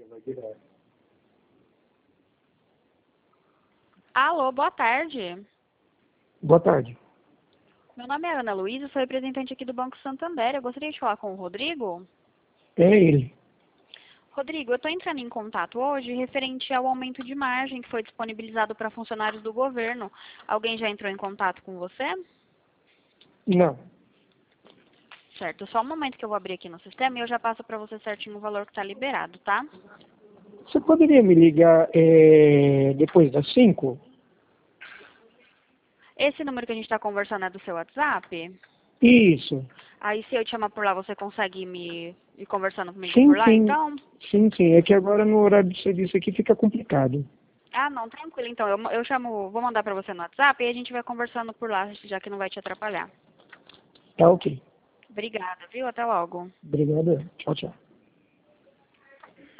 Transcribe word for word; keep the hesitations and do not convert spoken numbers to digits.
Alô, boa tarde. Boa tarde. Meu nome é Ana Luísa, sou representante aqui do Banco Santander. Eu gostaria de falar com o Rodrigo. É ele. Rodrigo, eu estou entrando em contato hoje referente ao aumento de margem que foi disponibilizado para funcionários do governo. Alguém já entrou em contato com você? Não. Certo, só um momento que eu vou abrir aqui no sistema e eu já passo para você certinho o valor que está liberado, tá? Você poderia me ligar é, depois das cinco? Esse número que a gente está conversando é do seu WhatsApp? Isso. Aí se eu te chamar por lá, você consegue me ir conversando comigo Sim, por lá, sim. então? Sim, sim. É que agora no horário de serviço aqui fica complicado. Ah, não, tranquilo. Então, eu, eu chamo, vou mandar para você no WhatsApp e a gente vai conversando por lá, já que não vai te atrapalhar. Tá ok. Obrigada, viu? Até logo. Obrigado. Tchau, tchau.